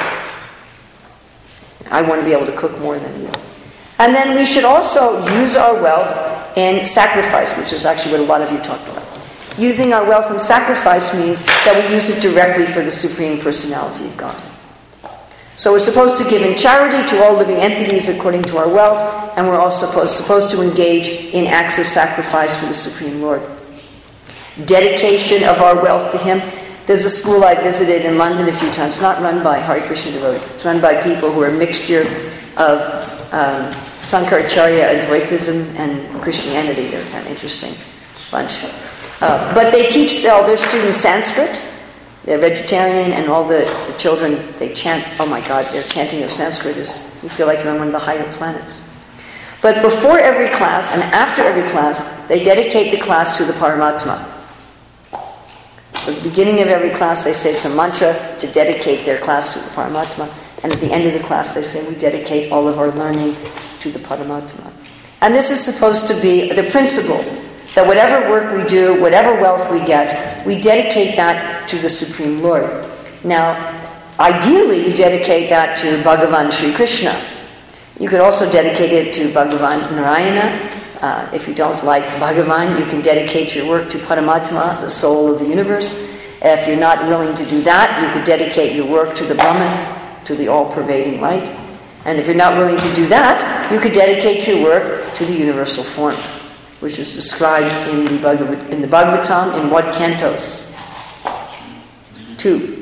Speaker 1: I want to be able to cook more than you. And then we should also use our wealth in sacrifice, which is actually what a lot of you talked about. Using our wealth in sacrifice means that we use it directly for the Supreme Personality of God. So we're supposed to give in charity to all living entities according to our wealth, and we're also supposed to engage in acts of sacrifice for the Supreme Lord. Dedication of our wealth to Him. There's a school I visited in London a few times, not run by Hare Krishna devotees. It's run by people who are a mixture of Sankaracharya, Advaitism, and Christianity. They're kind of interesting bunch. But they teach all their students Sanskrit. They're vegetarian, and all the children, they chant, oh my God, their chanting of Sanskrit is, you feel like you're on one of the higher planets. But before every class and after every class, they dedicate the class to the Paramatma. So at the beginning of every class, they say some mantra to dedicate their class to the Paramatma. And at the end of the class, they say, we dedicate all of our learning to the Paramatma. And this is supposed to be the principle, that whatever work we do, whatever wealth we get, we dedicate that to the Supreme Lord. Now, ideally, you dedicate that to Bhagavan Sri Krishna. You could also dedicate it to Bhagavan Narayana. If you don't like Bhagavan, you can dedicate your work to Paramatma, the soul of the universe. If you're not willing to do that, you could dedicate your work to the Brahman, to the all-pervading light. And if you're not willing to do that, you could dedicate your work to the universal form, which is described in the Bhagavatam in what cantos? 2,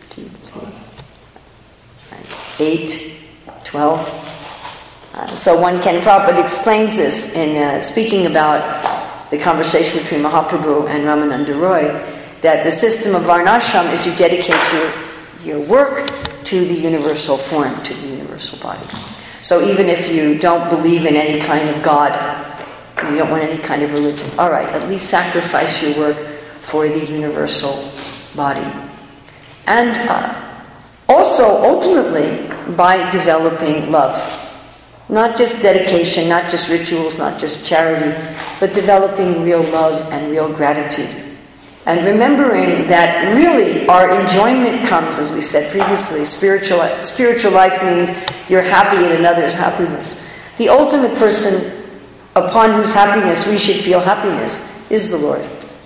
Speaker 1: 8, 12. So one can, Prabhupada explains this in speaking about the conversation between Mahaprabhu and Ramananda Roy, that the system of Varnashram is you dedicate your work to the universal form, to the universal body. So even if you don't believe in any kind of God, you don't want any kind of religion, all right, at least sacrifice your work for the universal body. And also, ultimately, by developing love. Not just dedication, not just rituals, not just charity, but developing real love and real gratitude. And remembering that really our enjoyment comes, as we said previously, spiritual life means you're happy at another's happiness. The ultimate person upon whose happiness we should feel happiness is the Lord.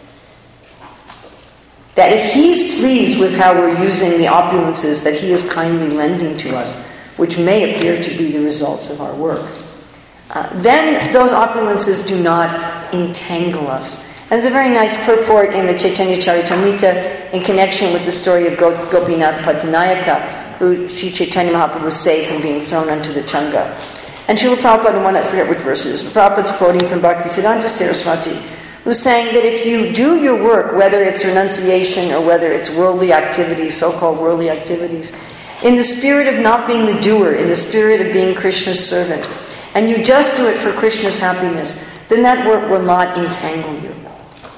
Speaker 1: That if He's pleased with how we're using the opulences that He is kindly lending to us, which may appear to be the results of our work, then those opulences do not entangle us. And there's a very nice purport in the Chaitanya Charitamrita in connection with the story of Gopinath Pattanayaka, who Sri Chaitanya Mahaprabhu saved from being thrown onto the Changa. And Srila Prabhupada, I forget which verse it is, but Prabhupada's quoting from Bhaktisiddhanta Saraswati, who's saying that if you do your work, whether it's renunciation or whether it's worldly activities, so-called worldly activities, in the spirit of not being the doer, in the spirit of being Krishna's servant, and you just do it for Krishna's happiness, then that work will not entangle you.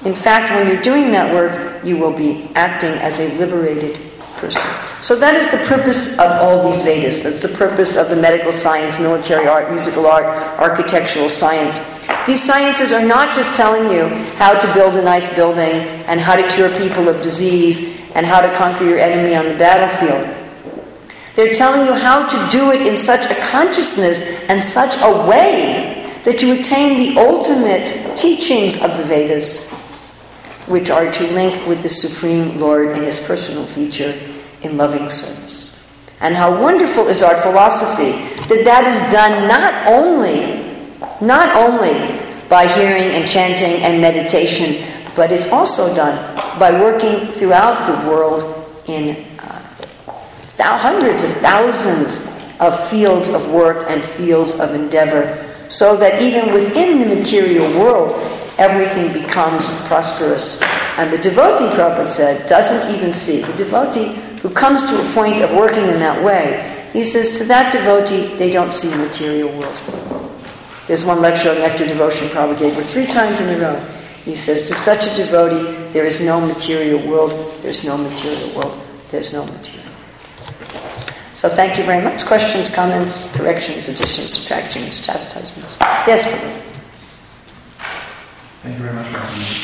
Speaker 1: In fact, when you're doing that work, you will be acting as a liberated person. So that is the purpose of all these Vedas. That's the purpose of the medical science, military art, musical art, architectural science. These sciences are not just telling you how to build a nice building and how to cure people of disease and how to conquer your enemy on the battlefield. They're telling you how to do it in such a consciousness and such a way that you attain the ultimate teachings of the Vedas, which are to link with the Supreme Lord in his personal feature in loving service. And how wonderful is our philosophy that is done not only by hearing and chanting and meditation, but it's also done by working throughout the world in hundreds of thousands of fields of work and fields of endeavor, so that even within the material world, everything becomes prosperous. And the devotee, Prabhupada said, doesn't even see. The devotee who comes to a point of working in that way, he says to that devotee, they don't see the material world. There's one lecture on Nectar Devotion Prabhupada gave 3 times in a row. He says, to such a devotee, there is no material world, there's no material world, there's no material. So thank you very much. Questions, comments, corrections, additions, subtractions, chastisements. Yes, Prabhupada.
Speaker 4: Thank you very much,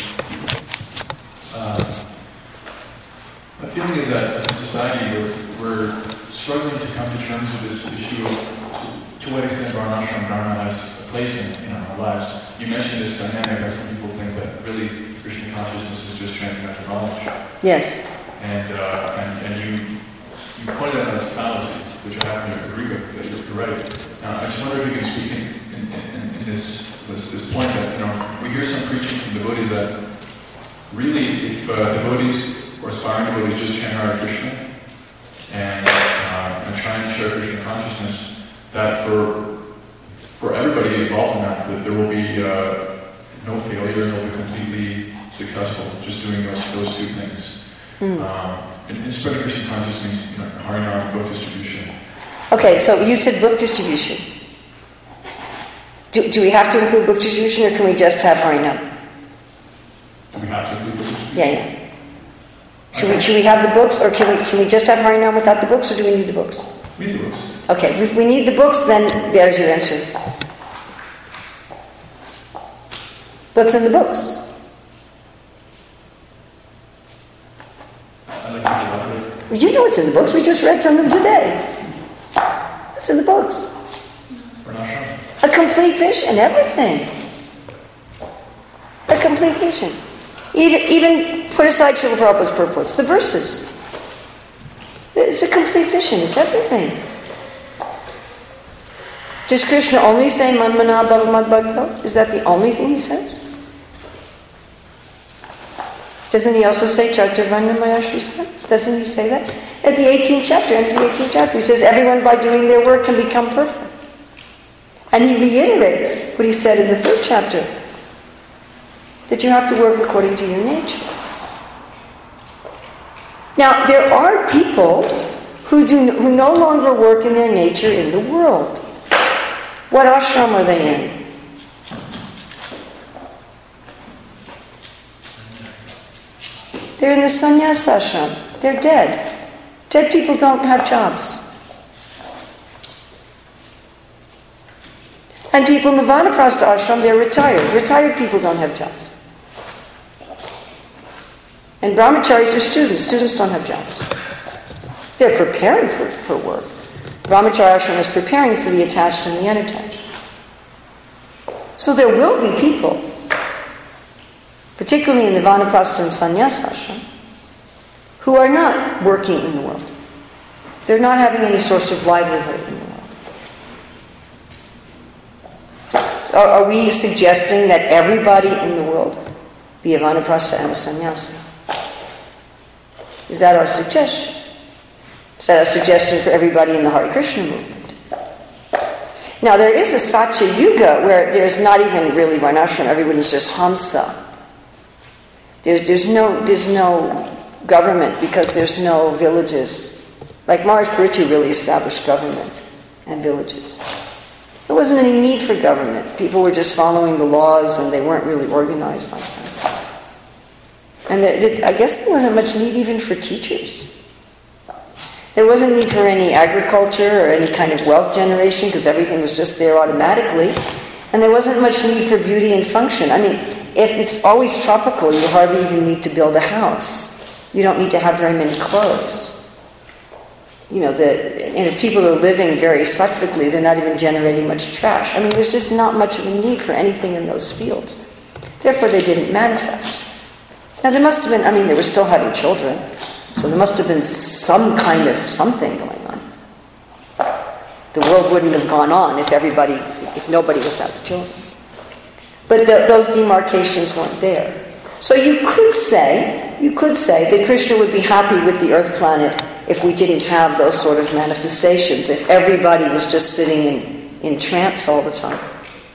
Speaker 4: Dr. My feeling is that as a society, we're struggling to come to terms with this issue of to what extent Varnashram Dharma has a place in our lives. You mentioned this dynamic that some people think that really Krishna consciousness is just transcendental knowledge.
Speaker 1: Yes.
Speaker 4: And you pointed out as a fallacy, which I happen to agree with, that you're right. I just wonder if you can speak in this point that, we hear some preaching from devotees that really, if devotees or aspiring devotees just chant Hare Krishna and try and share Krishna consciousness, that for everybody involved in that there will be no failure, they'll be completely successful just doing those 2 things. And spreading Krishna consciousness means Harinam, book distribution.
Speaker 1: Okay, so you said book distribution. Do we have to include book distribution, or can we just have Harinam?
Speaker 4: Do we have to include book distribution?
Speaker 1: Yeah. Should we have the books, or can we just have Harinam without the books, or do we need the books?
Speaker 4: We need the books.
Speaker 1: Okay, if we need the books, then there's your answer. What's in the books?
Speaker 4: I'd like to elaborate.
Speaker 1: Well, you know what's in the books. We just read from them today. What's in the books?
Speaker 4: Varnashram.
Speaker 1: A complete vision, everything. A complete vision. Even put aside Srila Prabhupada's purports, the verses. It's a complete vision, it's everything. Does Krishna only say Manmana Bhavamad Bhakta? Is that the only thing he says? Doesn't he also say Chaturvarna Mayashrista? Doesn't he say that? At the 18th chapter, end of the 18th chapter, he says everyone by doing their work can become perfect. And he reiterates what he said in the 3rd chapter, that you have to work according to your nature. Now, there are people who no longer work in their nature in the world. What ashram are they in? They're in the sannyas ashram. They're dead. Dead people don't have jobs. And people in the Vanaprastha ashram, they're retired. Retired people don't have jobs. And brahmacharis are students. Students don't have jobs. They're preparing for work. Brahmacharya ashram is preparing for the attached and the unattached. So there will be people, particularly in the Vanaprastha and sannyas ashram, who are not working in the world. They're not having any source of livelihood in the world. Are we suggesting that everybody in the world be a Vanaprastha and a sannyasi? Is that our suggestion? Is that our suggestion for everybody in the Hare Krishna movement? Now, there is a Satya Yuga where there's not even really Varnashram. Everybody's just Hamsa. There's no government because there's no villages. Like Maharaj Paritu really established government and villages. There wasn't any need for government. People were just following the laws and they weren't really organized like that. And I guess there wasn't much need even for teachers. There wasn't need for any agriculture or any kind of wealth generation because everything was just there automatically. And there wasn't much need for beauty and function. I mean, if it's always tropical, you hardly even need to build a house. You don't need to have very many clothes. If people are living very sattvikally, they're not even generating much trash. I mean, there's just not much of a need for anything in those fields. Therefore, they didn't manifest. Now, there must have been, they were still having children, so there must have been some kind of something going on. The world wouldn't have gone on if nobody was having children. But those demarcations weren't there. So you could say that Krishna would be happy with the earth planet if we didn't have those sort of manifestations, if everybody was just sitting in trance all the time.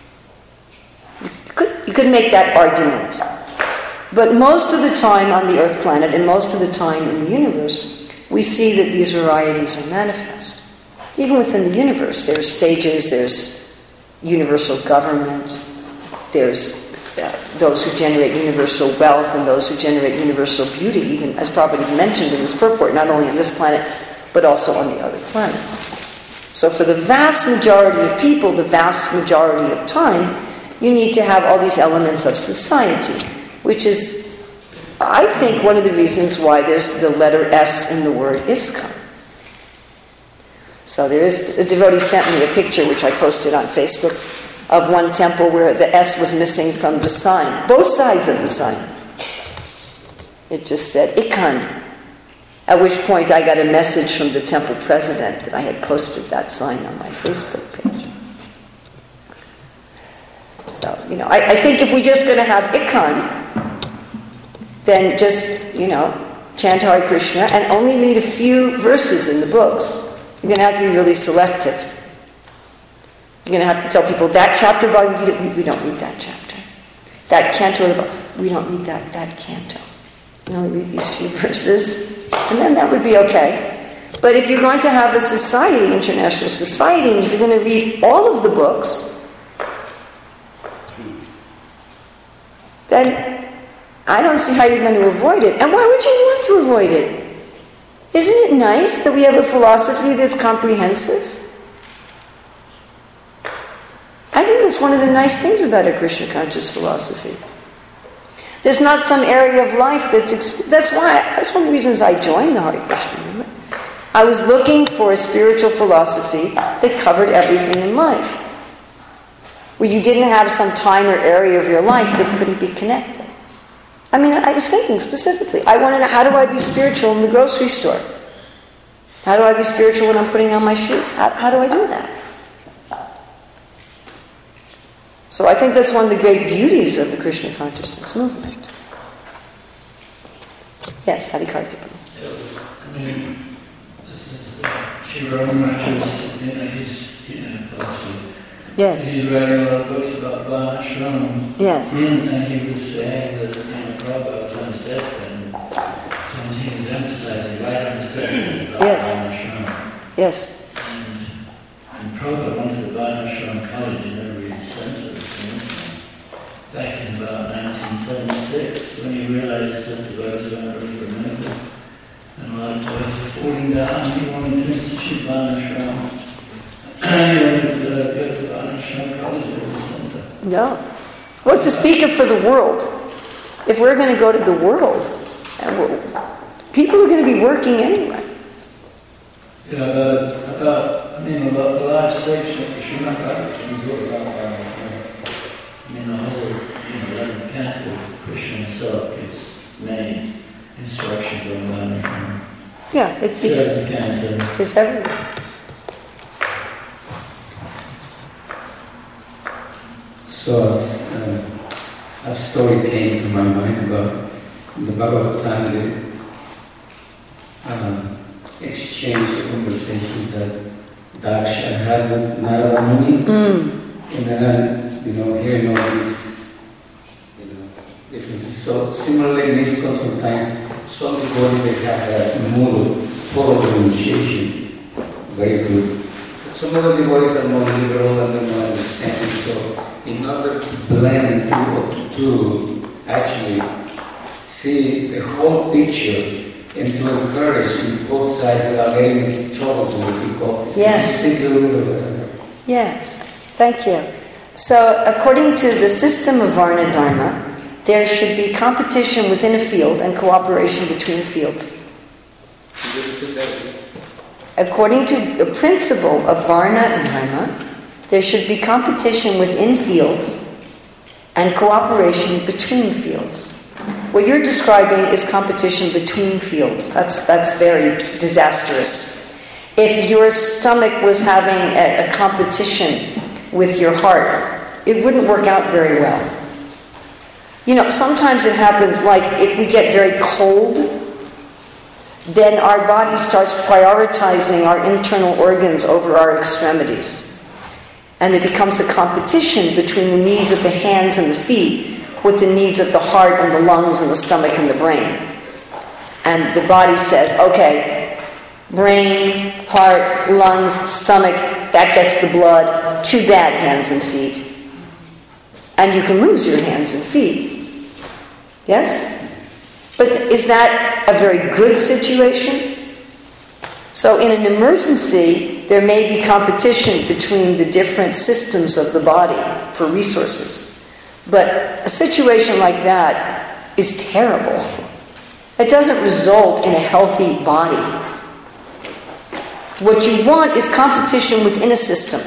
Speaker 1: You could make that argument. But most of the time on the earth planet and most of the time in the universe, we see that these varieties are manifest. Even within the universe, there's sages, there's universal government, there's those who generate universal wealth and those who generate universal beauty, even as Prabhupada mentioned in his purport, not only on this planet, but also on the other planets. So for the vast majority of people, the vast majority of time, you need to have all these elements of society, which is, I think, one of the reasons why there's the letter S in the word ISKCON. So a devotee sent me a picture, which I posted on Facebook, of one temple where the S was missing from the sign, both sides of the sign. It just said IKCON. At which point I got a message from the temple president that I had posted that sign on my Facebook page. So, I think if we're just going to have IKCON, then just, chant Hare Krishna and only read a few verses in the books. You're going to have to be really selective. You're going to have to tell people that chapter, we don't read that chapter. That canto, we don't read that canto. We only read these few verses, and then that would be okay. But if you're going to have a society, international society, and if you're going to read all of the books, then I don't see how you're going to avoid it. And why would you want to avoid it? Isn't it nice that we have a philosophy that's comprehensive? I think that's one of the nice things about a Krishna conscious philosophy. There's not some area of life that's one of the reasons I joined the Hare Krishna movement. I was looking for a spiritual philosophy that covered everything in life, where you didn't have some time or area of your life that couldn't be connected. I was thinking specifically, I want to know, how do I be spiritual in the grocery store? How do I be spiritual when I'm putting on my shoes? How do I do that? So I think that's one of the great beauties of the Krishna consciousness movement. Yes, Harikarta.
Speaker 5: This is Shiva Maharaj's, his philosophy.
Speaker 1: Yes.
Speaker 5: He's writing a lot of books about Varnashram.
Speaker 1: Yes.
Speaker 5: And he was saying that Prabhupada was on his deathbed, and he was emphasizing right on his deathbed about Varnashram.
Speaker 1: Yes.
Speaker 5: And Prabhupada went to the Varnashram college in every center back in about 1976, when he realized that the roads weren't really remembered. And a lot of toys were falling down. He wanted to institute Varnashram. And he went to the Varnashram college in the center.
Speaker 1: No. Well, to speak of for the world, if we're going to go to the world, people are going to be working anyway.
Speaker 5: Yeah, the last section of the Srimad Bhagavatam is all about Varnashram. The whole 11th canto of Krishna himself gives many instructions on Varnashram.
Speaker 1: Yeah, it's everywhere.
Speaker 6: So a story came to my mind about the Bhagavatam, exchange of conversations that Daksha had with Narada Muni. And then, hearing all these, differences. So similarly in ISKCON sometimes, some devotees they have a mood of total renunciation, very good. But some other devotees are more liberal and they're more understanding. So in order to blend or to actually see the whole picture and to encourage in both sides without getting in trouble with people.
Speaker 1: Yes.
Speaker 6: Speak a little bit of that.
Speaker 1: Yes, thank you. So, according to the system of Varna Dharma, there should be competition within a field and cooperation between fields. According to the principle of Varna Dharma, there should be competition within fields and cooperation between fields. What you're describing is competition between fields. That's very disastrous. If your stomach was having a competition with your heart, it wouldn't work out very well. You know, sometimes it happens like if we get very cold, then our body starts prioritizing our internal organs over our extremities. And there becomes a competition between the needs of the hands and the feet with the needs of the heart and the lungs and the stomach and the brain. And the body says, okay, brain, heart, lungs, stomach, that gets the blood. Too bad, hands and feet. And you can lose your hands and feet. Yes? But is that a very good situation? So in an emergency, there may be competition between the different systems of the body for resources. But a situation like that is terrible. It doesn't result in a healthy body. What you want is competition within a system.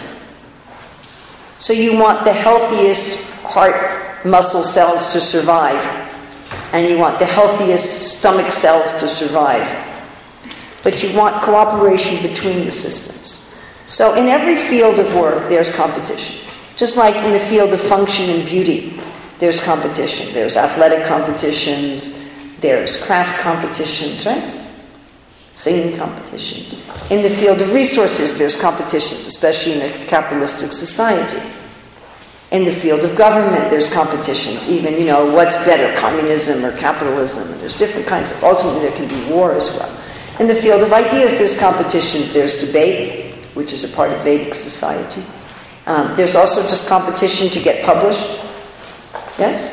Speaker 1: So you want the healthiest heart muscle cells to survive, and you want the healthiest stomach cells to survive. But you want cooperation between the systems. So in every field of work, there's competition. Just like in the field of function and beauty, there's competition. There's athletic competitions, there's craft competitions, right? Singing competitions. In the field of resources, there's competitions, especially in a capitalistic society. In the field of government, there's competitions. Even, what's better, communism or capitalism? And there's different kinds of, ultimately there can be war as well. In the field of ideas, there's competitions. There's debate, which is a part of Vedic society. There's also just competition to get published. Yes?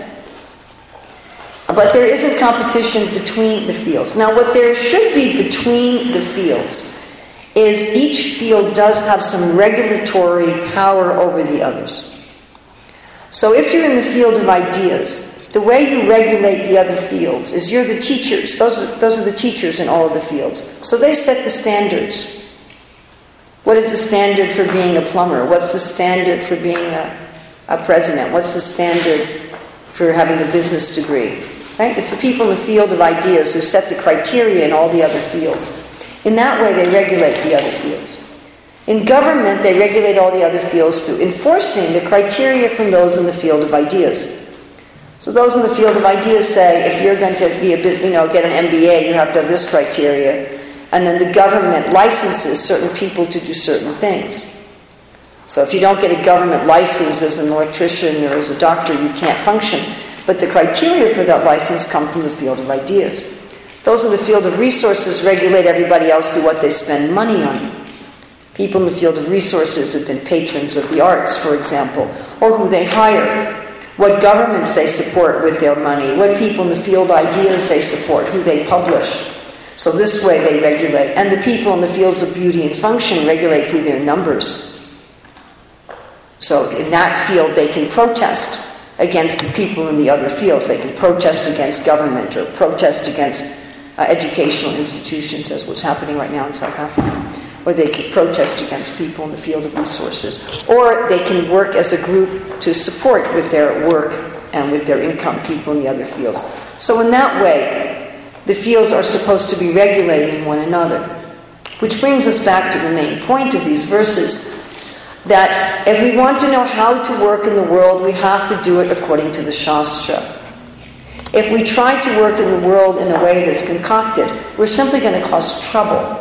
Speaker 1: But there isn't competition between the fields. Now, what there should be between the fields is each field does have some regulatory power over the others. So if you're in the field of ideas, the way you regulate the other fields is you're the teachers. Those are the teachers in all of the fields. So they set the standards. What is the standard for being a plumber? What's the standard for being a president? What's the standard for having a business degree? Right? It's the people in the field of ideas who set the criteria in all the other fields. In that way, they regulate the other fields. In government, they regulate all the other fields through enforcing the criteria from those in the field of ideas. So those in the field of ideas say, if you're going to be get an MBA, you have to have this criteria. And then the government licenses certain people to do certain things. So if you don't get a government license as an electrician or as a doctor, you can't function. But the criteria for that license come from the field of ideas. Those in the field of resources regulate everybody else through what they spend money on. People in the field of resources have been patrons of the arts, for example, or who they hire, what governments they support with their money, what people in the field of ideas they support, who they publish. So this way they regulate. And the people in the fields of beauty and function regulate through their numbers. So in that field they can protest against the people in the other fields. They can protest against government or protest against educational institutions, as what's happening right now in South Africa. Or they can protest against people in the field of resources. Or they can work as a group to support with their work and with their income people in the other fields. So in that way, the fields are supposed to be regulating one another. Which brings us back to the main point of these verses, that if we want to know how to work in the world, we have to do it according to the Shastra. If we try to work in the world in a way that's concocted, we're simply going to cause trouble.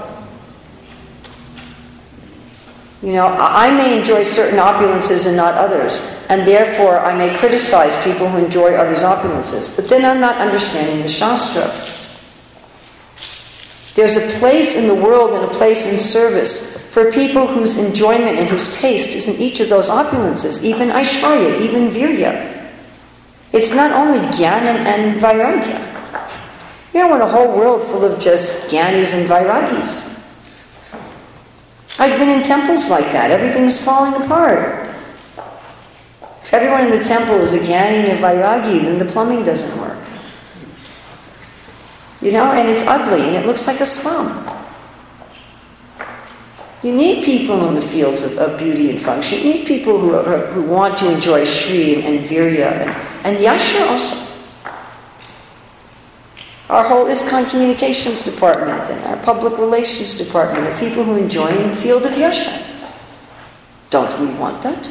Speaker 1: I may enjoy certain opulences and not others, and therefore I may criticize people who enjoy others' opulences, but then I'm not understanding the Shastra. There's a place in the world and a place in service for people whose enjoyment and whose taste is in each of those opulences, even Aishvarya, even Virya. It's not only Jnana and Vairagya. You don't want a whole world full of just jnanis and vairagis. I've been in temples like that. Everything's falling apart. If everyone in the temple is a jnani and a vairagi, then the plumbing doesn't work. And it's ugly and it looks like a slum. You need people in the fields of beauty and function. You need people who want to enjoy Shri and Virya and Yasha also. Our whole ISKCON communications department and our public relations department are people who enjoy in the field of Yasha. Don't we want that?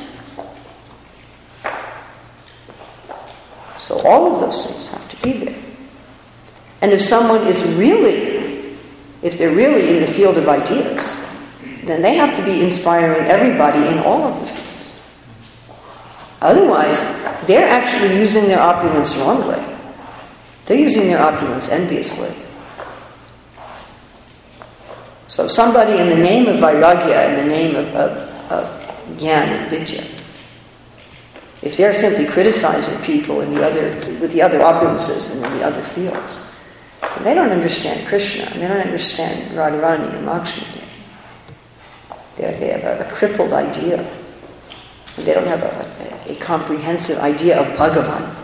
Speaker 1: So all of those things have to be there. And if someone is if they're really in the field of ideas, then they have to be inspiring everybody in all of the fields. Otherwise, they're actually using their opulence wrongly. They're using their opulence enviously. So somebody in the name of Vairagya, in the name of Jnana and Vidya, if they're simply criticizing people with the other opulences and in the other fields, then they don't understand Krishna, and they don't understand Radharani and Lakshmi. They have a crippled idea. They don't have a comprehensive idea of Bhagavan.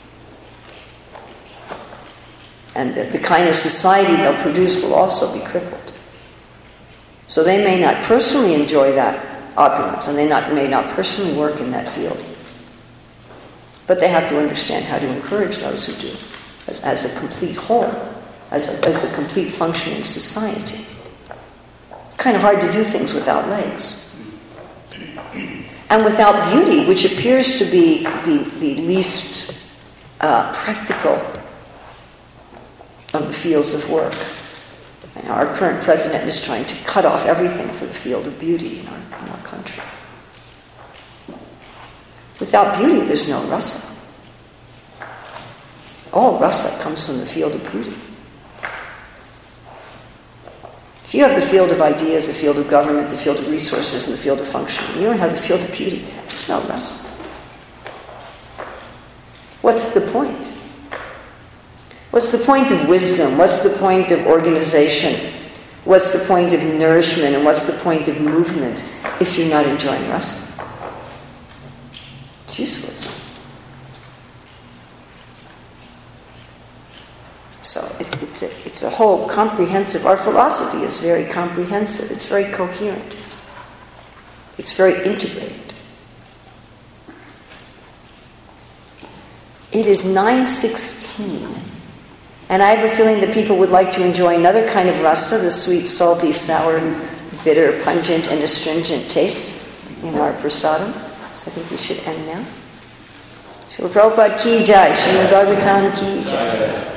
Speaker 1: And the kind of society they'll produce will also be crippled. So they may not personally enjoy that opulence, and they may not personally work in that field. But they have to understand how to encourage those who do, as a complete whole, as a complete functioning society. It's kind of hard to do things without legs. And without beauty, which appears to be the least practical of the fields of work. And our current president is trying to cut off everything for the field of beauty in our country. Without beauty, there's no rasa. All rasa comes from the field of beauty. If you have the field of ideas, the field of government, the field of resources, and the field of functioning, you don't have the field of beauty, there's no rasa. What's the point? What's the point of wisdom? What's the point of organization? What's the point of nourishment? And what's the point of movement if you're not enjoying rasa? It's useless. So it's a whole comprehensive. Our philosophy is very comprehensive. It's very coherent. It's very integrated. It is 9:16. And I have a feeling that people would like to enjoy another kind of rasa, the sweet, salty, sour, bitter, pungent, and astringent taste in our prasadam. So I think we should end now. Srila Prabhupada ki jai, Srimad Bhagavatam ki jai.